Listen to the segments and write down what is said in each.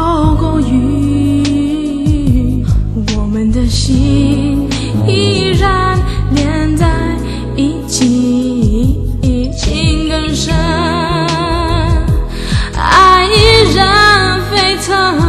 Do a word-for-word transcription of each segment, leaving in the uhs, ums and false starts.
过过雨，我们的心依然连在一起，情更深，爱依然沸腾，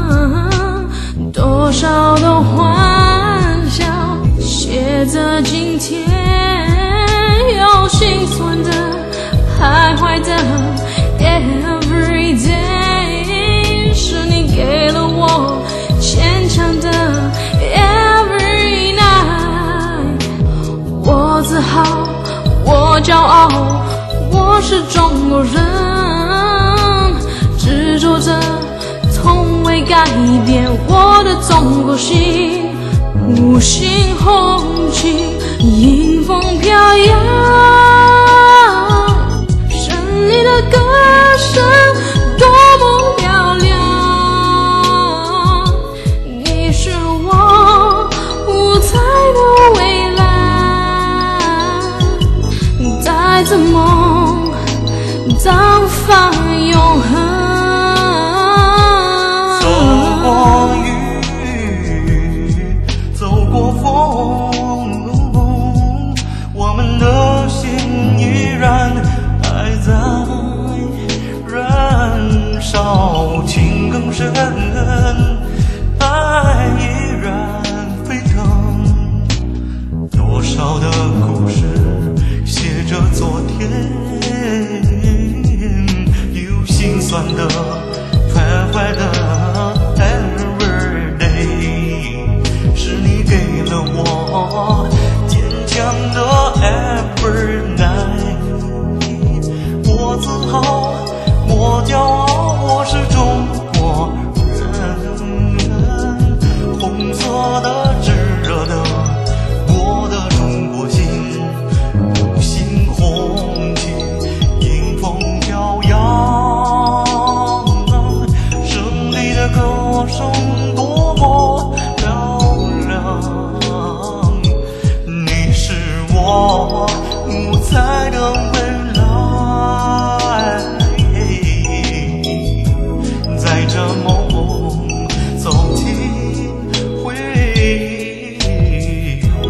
多少的欢笑写着今天，有心酸的徘徊的 every day， 是你给了我牵强的 every night。 我自豪，我骄傲，我是中国人，执着着从未改变我的中国心，五星红旗迎风飘扬，胜利的歌声多么嘹亮，你是我五彩的未来，带着梦绽放永恒。 走过雨，走过风，我们的心依然还在燃烧，情更深，爱依然沸腾，多少的故事写着昨天，有心酸的徘徊的 every day， 是你给了我坚强的 every night。 我自豪，我骄傲，我是中国人，红色的炙热的我的中国心，五星红旗迎风飘扬，胜利的歌声多么嘹亮，你是我五彩的未来，载着梦走进辉煌。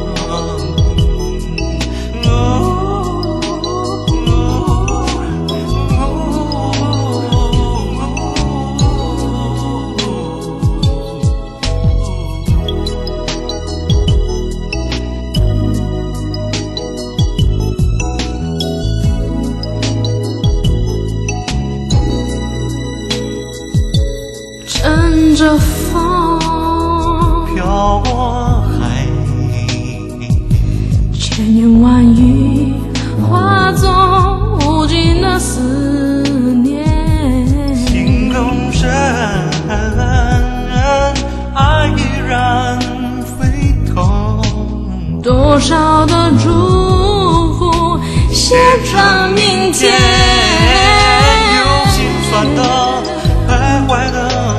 乘着风飘过海， 千言万语化作无尽的思念， 情更深，爱依然沸腾， 多少的祝福写着明天， 有心酸的徘徊的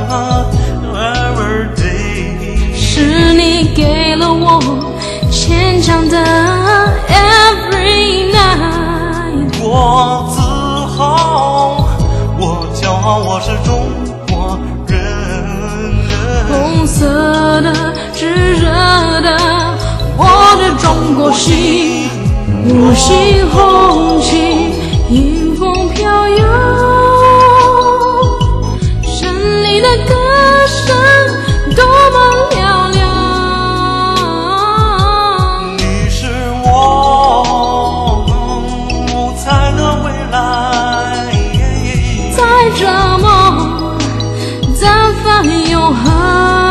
every day， 是你给了我牵强的 every night。 我自豪，我骄傲，我是中国人， 红色的炙热的我的中国心，五星红旗迎风飘扬，胜利的歌声多么嘹亮， 你是我五彩的未来， 载着梦绽放永恒。